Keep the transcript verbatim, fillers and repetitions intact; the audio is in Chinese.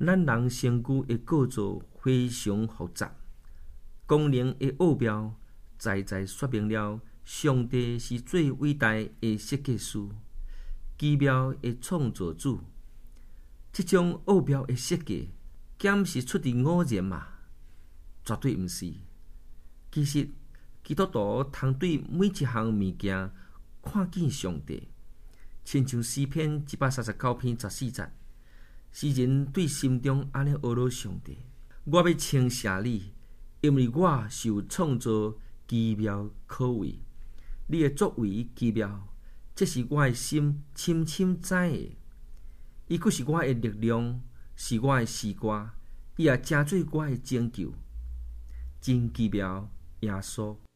咱人身躯的构造非常复杂，功能的奥妙在在说明了上帝是最伟大的设计师，奇妙的创造主。这种奥妙的设计，检是出自偶然嘛？绝对毋是。其实，基督徒通对每一项物件看见上帝，亲像诗篇一百三十九篇十四节，诗人对心中安尼懊恼上帝：我要称谢你，因为我受创造奇妙可畏。你的作为奇妙，这是我的心深深知的。伊佫是我的力量，是我的诗歌，伊也成做我的拯救。真奇妙，耶稣。